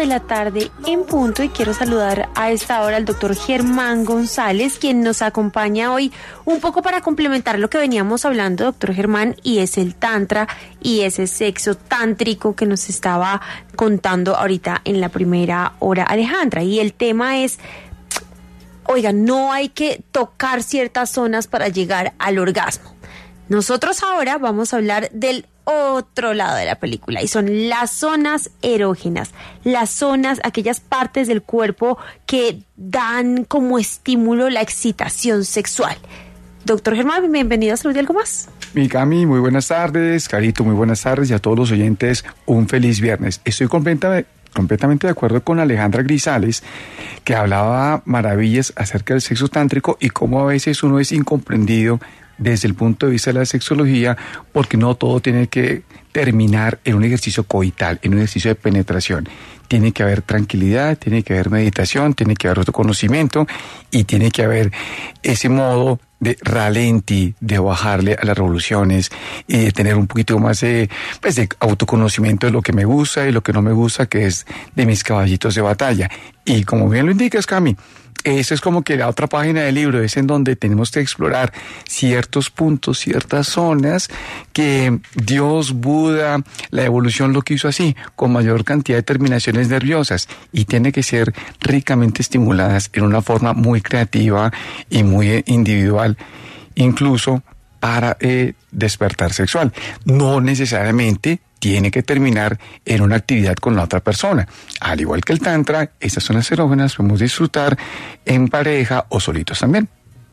de la tarde en punto y quiero saludar a esta hora al doctor Germán González, quien nos acompaña hoy un poco para complementar lo que veníamos hablando, doctor Germán, y es el tantra y ese sexo tántrico que nos estaba contando ahorita en la primera hora Alejandra. Y el tema es, oiga, no hay que tocar ciertas zonas para llegar al orgasmo. Nosotros ahora vamos a hablar del otro lado de la película y son las zonas erógenas, las zonas, aquellas partes del cuerpo que dan como estímulo la excitación sexual. Doctor Germán, bienvenido a Salud y Algo Más. Mi Cami, muy buenas tardes. Carito, muy buenas tardes, y a todos los oyentes, un feliz viernes. Estoy completamente de acuerdo con Alejandra Grisales, que hablaba maravillas acerca del sexo tántrico y cómo a veces uno es incomprendido desde el punto de vista de la sexología, porque no todo tiene que terminar en un ejercicio coital, en un ejercicio de penetración. Tiene que haber tranquilidad, tiene que haber meditación, tiene que haber autoconocimiento y tiene que haber ese modo de ralenti, de bajarle a las revoluciones y de tener un poquito más de autoconocimiento de lo que me gusta y lo que no me gusta, que es de mis caballitos de batalla. Y como bien lo indicas, Cami, eso es como que la otra página del libro, es en donde tenemos que explorar ciertos puntos, ciertas zonas que Dios, Buda, la evolución lo quiso así, con mayor cantidad de terminaciones nerviosas, y tiene que ser ricamente estimuladas en una forma muy creativa y muy individual, incluso para despertar sexual. No necesariamente tiene que terminar en una actividad con la otra persona. Al igual que el tantra, esas zonas erógenas podemos disfrutar en pareja o solitos también.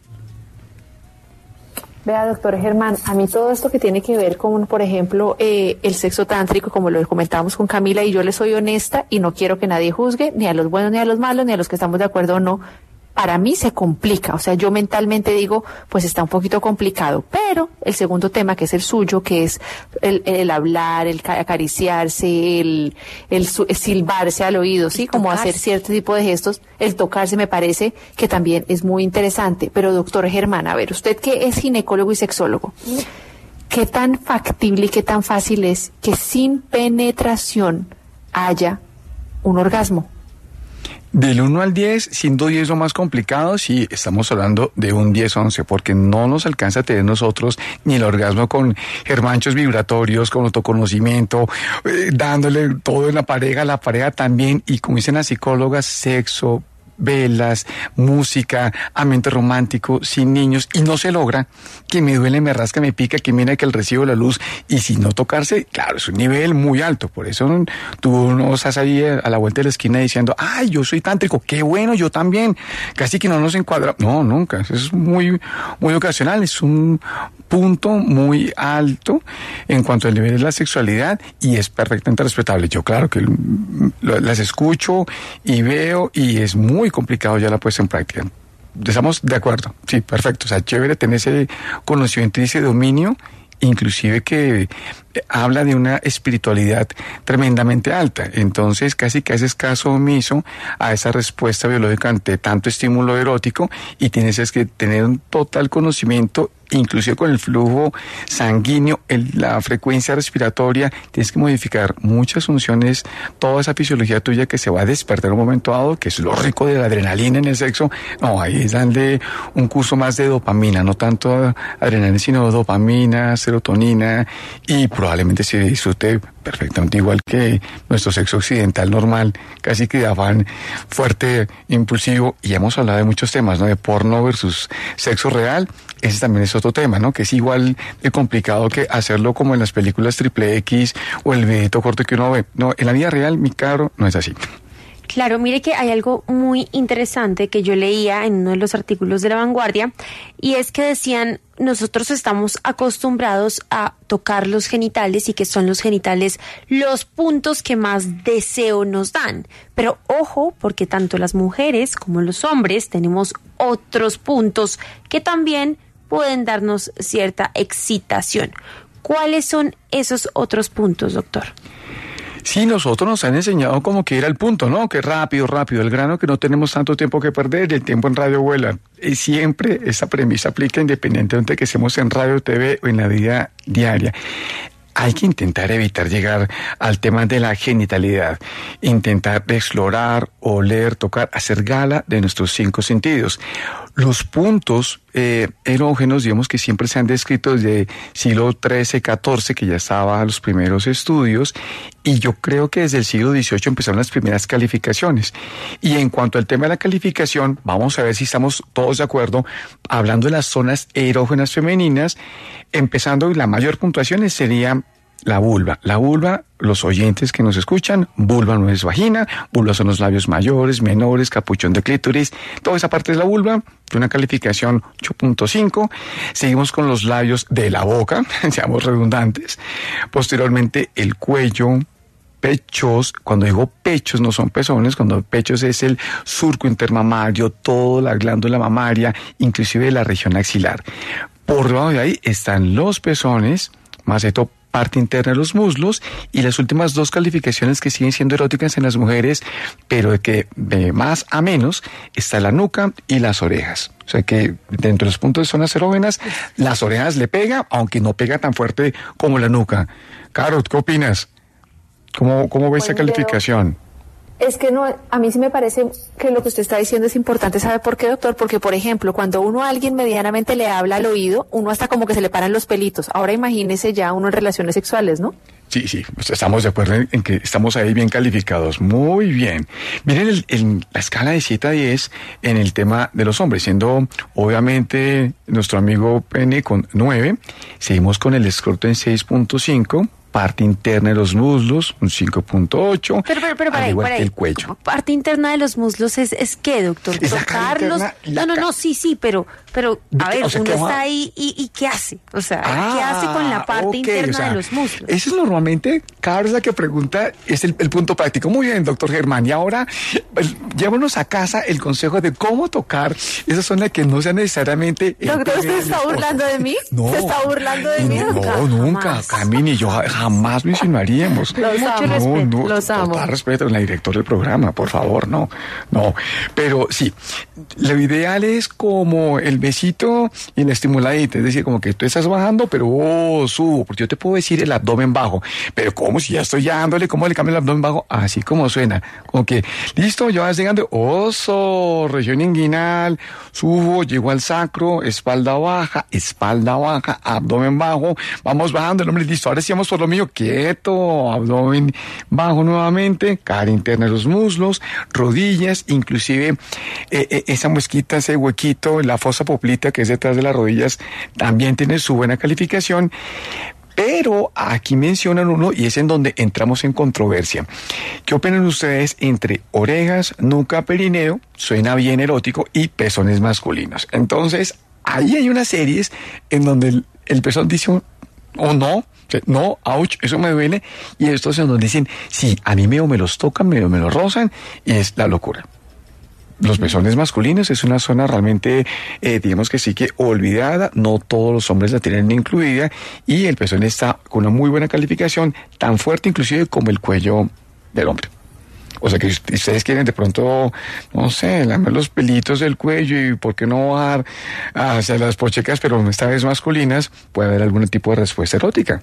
Vea, doctor Germán, a mí todo esto que tiene que ver con, por ejemplo, el sexo tántrico, como lo comentábamos con Camila, y yo le soy honesta y no quiero que nadie juzgue, ni a los buenos, ni a los malos, ni a los que estamos de acuerdo o no. Para mí se complica, o sea, yo mentalmente digo, pues está un poquito complicado, pero el segundo tema, que es el suyo, que es el hablar, el acariciarse, el silbarse al oído, ¿sí? Como hacer cierto tipo de gestos, el tocarse, me parece que también es muy interesante. Pero doctor Germán, a ver, usted que es ginecólogo y sexólogo, ¿qué tan factible y qué tan fácil es que sin penetración haya un orgasmo? Del 1 al 10, siendo 10 lo más complicado, sí, estamos hablando de un 10-11, porque no nos alcanza a tener nosotros ni el orgasmo con germanchos vibratorios, con autoconocimiento, dándole todo en la pareja también, y como dicen las psicólogas, sexo, velas, música, ambiente romántico, sin niños, y no se logra, que me duele, me rasca, me pica, que mira que el recibo de la luz, y sin no tocarse, claro, es un nivel muy alto. Por eso tú no estás ahí a la vuelta de la esquina diciendo, ay, yo soy tántrico, qué bueno, yo también, casi que no nos encuadra. No, nunca, eso es muy, muy ocasional, es un punto muy alto en cuanto al nivel de la sexualidad, y es perfectamente respetable. Yo claro que las escucho y veo, y es muy complicado ya la puesta en práctica. ¿Estamos de acuerdo? Sí, perfecto. O sea, chévere tener ese conocimiento y ese dominio, inclusive que habla de una espiritualidad tremendamente alta. Entonces casi que haces caso omiso a esa respuesta biológica ante tanto estímulo erótico, y tienes que tener un total conocimiento, inclusive con el flujo sanguíneo, la frecuencia respiratoria. Tienes que modificar muchas funciones, toda esa fisiología tuya que se va a despertar en un momento dado, que es lo rico de la adrenalina en el sexo. No, ahí es darle un curso más de dopamina, no tanto adrenalina, sino dopamina, serotonina, y probablemente se disfrute perfectamente igual que nuestro sexo occidental normal, casi que de afán fuerte, impulsivo. Y hemos hablado de muchos temas, ¿no? De porno versus sexo real. Ese también es otro tema, ¿no? Que es igual de complicado que hacerlo como en las películas triple X o el videito corto que uno ve. No, en la vida real, mi caro, no es así. Claro, mire que hay algo muy interesante que yo leía en uno de los artículos de La Vanguardia, y es que decían, nosotros estamos acostumbrados a tocar los genitales y que son los genitales los puntos que más deseo nos dan. Pero ojo, porque tanto las mujeres como los hombres tenemos otros puntos que también pueden darnos cierta excitación. ¿Cuáles son esos otros puntos, doctor? Sí, nosotros nos han enseñado como que ir al punto, ¿no? Que rápido, el grano, que no tenemos tanto tiempo que perder, y el tiempo en radio vuela. Y siempre esa premisa aplica independientemente de que estemos en radio, TV o en la vida diaria. hay que intentar evitar llegar al tema de la genitalidad, intentar explorar, oler, tocar, hacer gala de nuestros 5 sentidos. Los puntos erógenos, digamos que siempre se han descrito desde siglo XIII, XIV, que ya estaban los primeros estudios, y yo creo que desde el siglo XVIII empezaron las primeras calificaciones. Y en cuanto al tema de la calificación, vamos a ver si estamos todos de acuerdo, hablando de las zonas erógenas femeninas, empezando, y la mayor puntuación sería la vulva. La vulva, los oyentes que nos escuchan, vulva no es vagina, vulva son los labios mayores, menores, capuchón de clítoris, toda esa parte es la vulva, una calificación 8.5. Seguimos con los labios de la boca, seamos redundantes. Posteriormente, el cuello, pechos. Cuando digo pechos no son pezones, cuando pechos es el surco intermamario, toda la glándula mamaria, inclusive la región axilar. Por debajo de ahí están los pezones, más esto, parte interna de los muslos, y las últimas 2 calificaciones que siguen siendo eróticas en las mujeres, pero de que de más a menos, está la nuca y las orejas. O sea que dentro de los puntos de zonas erógenas, las orejas le pega, aunque no pega tan fuerte como la nuca. Caro, ¿qué opinas? ¿Cómo ves esa calificación? Es que no, a mí sí me parece que lo que usted está diciendo es importante. ¿Sabe por qué, doctor? Porque, por ejemplo, cuando uno a alguien medianamente le habla al oído, uno hasta como que se le paran los pelitos. Ahora imagínese ya uno en relaciones sexuales, ¿no? Sí, pues estamos de acuerdo en que estamos ahí bien calificados. Muy bien. Miren la escala de 7 a 10 en el tema de los hombres, siendo obviamente nuestro amigo pene con 9, seguimos con el escroto en 6.5, parte interna de los muslos, un 5.8, pero al igual para que el cuello. Parte interna de los muslos es ¿qué, doctor? Es la Tocarlos. No, sí, pero a ver, o sea, uno está ahí y ¿qué hace? O sea, ¿qué hace con la parte interna de los muslos? Eso es normalmente, Carlos, la que pregunta, es el punto práctico. Muy bien, doctor Germán. Y ahora, llévanos a casa el consejo de cómo tocar esa zona que no sea necesariamente... Doctor, ¿usted está burlando de mí? No. ¿Se está burlando de mí? No, nunca. Camini y yo jamás lo insinuaríamos. Mucho respeto, los amo. Total respeto, la directora del programa, por favor, no. Pero sí, lo ideal es como el besito y la estimuladita, es decir, como que tú estás bajando, pero subo, porque yo te puedo decir el abdomen bajo, pero como si ya estoy dándole, ¿cómo le cambio el abdomen bajo? Así como suena, como que, listo, ya vas llegando, oso, región inguinal, subo, llego al sacro, espalda baja, abdomen bajo, vamos bajando, el hombre, listo, ahora sí vamos por lo mío, quieto, abdomen bajo nuevamente, cara interna de los muslos, rodillas, inclusive esa muesquita, ese huequito, la fosa poplita que es detrás de las rodillas, también tiene su buena calificación. Pero aquí mencionan uno y es en donde entramos en controversia. ¿Qué opinan ustedes entre orejas, nuca, perineo? Suena bien erótico, y pezones masculinos. Entonces, ahí hay unas series en donde el pezón dice no, ouch, eso me duele, y estos en donde dicen, sí, a mí me los tocan, me los rozan, y es la locura. Los pezones masculinos es una zona realmente, digamos que sí que olvidada, no todos los hombres la tienen incluida, y el pezón está con una muy buena calificación, tan fuerte inclusive como el cuello del hombre. O sea que si ustedes quieren de pronto, no sé, lamer los pelitos del cuello y por qué no bajar hacia las pochecas, pero esta vez masculinas, puede haber algún tipo de respuesta erótica.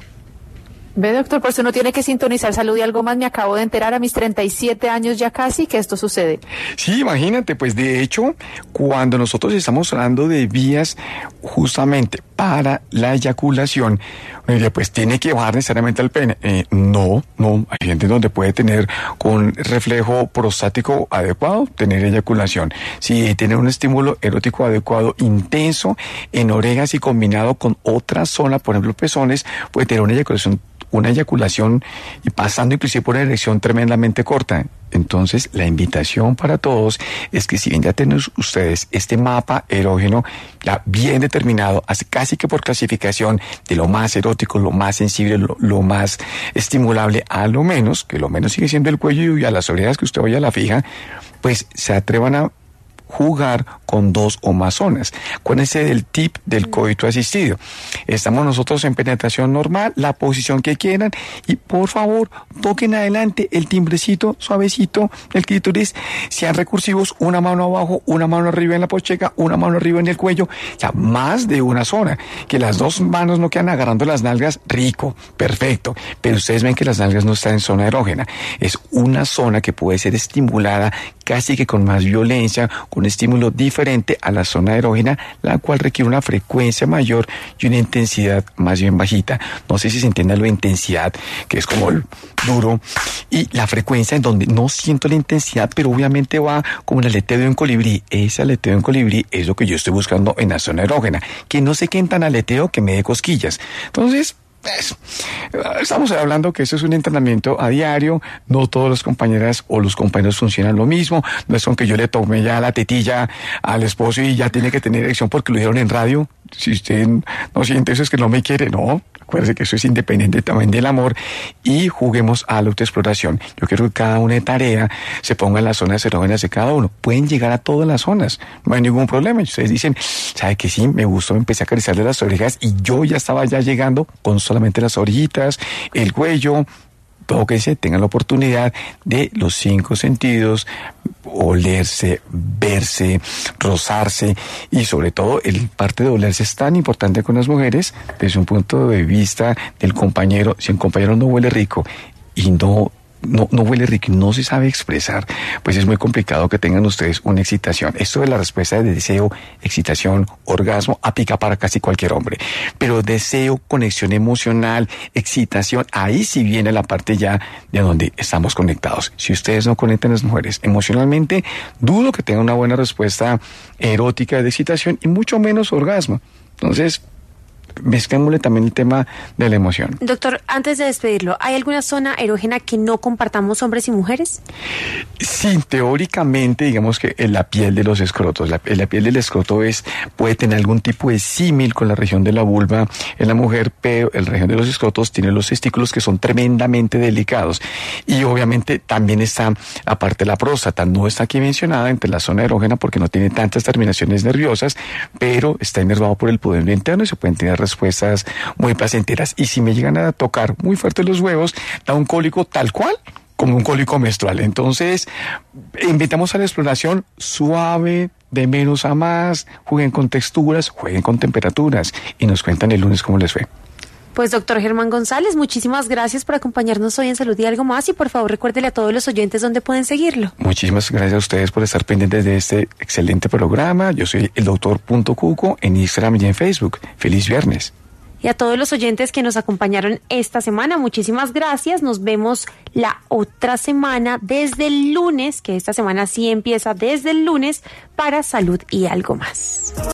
Ve, doctor, por eso uno tiene que sintonizar Salud y Algo Más. Me acabo de enterar a mis 37 años ya casi que esto sucede. Sí, imagínate, pues de hecho, cuando nosotros estamos hablando de vías justamente para la eyaculación, pues tiene que bajar necesariamente al pene. No, hay gente donde puede tener con reflejo prostático adecuado, tener eyaculación. Si tiene un estímulo erótico adecuado, intenso, en orejas y combinado con otra zona, por ejemplo pezones, puede tener una eyaculación y pasando inclusive por una erección tremendamente corta. Entonces, la invitación para todos es que si bien ya tienen ustedes este mapa erógeno ya bien determinado, casi que por clasificación de lo más erótico, lo más sensible, lo más estimulable a lo menos, que lo menos sigue siendo el cuello y a las orejas que usted vaya a la fija, pues se atrevan a jugar con 2 o más zonas. Acuérdense del tip del coito asistido. Estamos nosotros en penetración normal, la posición que quieran, y por favor, toquen adelante el timbrecito suavecito, el clítoris, sean recursivos, una mano abajo, una mano arriba en la pocheca, una mano arriba en el cuello, o sea, más de una zona, que las 2 manos no quedan agarrando las nalgas, rico, perfecto, pero ustedes ven que las nalgas no están en zona erógena, es una zona que puede ser estimulada casi que con más violencia, con un estímulo diferente a la zona erógena, la cual requiere una frecuencia mayor y una intensidad más bien bajita. No sé si se entiende la intensidad, que es como el duro, y la frecuencia en donde no siento la intensidad, pero obviamente va como el aleteo de un colibrí. Ese aleteo de un colibrí es lo que yo estoy buscando en la zona erógena, que no se queden tan aleteo que me dé cosquillas. Entonces, estamos hablando que esto es un entrenamiento a diario, no todas las compañeras o los compañeros funcionan lo mismo, no es con que yo le tome ya la tetilla al esposo y ya tiene que tener erección porque lo dijeron en radio. Si usted no siente eso es que no me quiere, no. Acuérdense que eso es independiente también del amor, y juguemos a la autoexploración. Yo quiero que cada una de tarea se ponga en las zonas erógenas de cada uno. Pueden llegar a todas las zonas, no hay ningún problema. Y ustedes dicen, ¿sabe que sí? Me gustó, empecé a acariciarle las orejas y yo ya estaba llegando con solamente las orejitas, el cuello. Tóquense, tengan la oportunidad de los 5 sentidos, olerse, verse, rozarse, y sobre todo el parte de olerse es tan importante con las mujeres desde un punto de vista del compañero. Si el compañero no huele rico y no huele rico y no se sabe expresar, pues es muy complicado que tengan ustedes una excitación. Esto de la respuesta de deseo, excitación, orgasmo, aplica para casi cualquier hombre. Pero deseo, conexión emocional, excitación, ahí sí viene la parte ya de donde estamos conectados. Si ustedes no conectan a las mujeres emocionalmente, dudo que tengan una buena respuesta erótica de excitación y mucho menos orgasmo. Entonces, mezclémosle también el tema de la emoción. Doctor, antes de despedirlo, ¿hay alguna zona erógena que no compartamos hombres y mujeres? Sí, teóricamente, digamos que en la piel de los escrotos, la piel del escroto puede tener algún tipo de símil con la región de la vulva en la mujer, pero la región de los escrotos tiene los testículos que son tremendamente delicados. Y obviamente también está la parte de la próstata, no está aquí mencionada entre la zona erógena porque no tiene tantas terminaciones nerviosas, pero está inervado por el pudendo interno y se pueden tener respuestas muy placenteras. Y si me llegan a tocar muy fuerte los huevos, da un cólico tal cual como un cólico menstrual. Entonces, invitamos a la exploración suave, de menos a más, jueguen con texturas, jueguen con temperaturas y nos cuentan el lunes cómo les fue. Pues doctor Germán González, muchísimas gracias por acompañarnos hoy en Salud y Algo Más, y por favor recuérdele a todos los oyentes dónde pueden seguirlo. Muchísimas gracias a ustedes por estar pendientes de este excelente programa. Yo soy el Dr.Cuco en Instagram y en Facebook. Feliz viernes. Y a todos los oyentes que nos acompañaron esta semana, muchísimas gracias. Nos vemos la otra semana desde el lunes, que esta semana sí empieza desde el lunes, para Salud y Algo Más.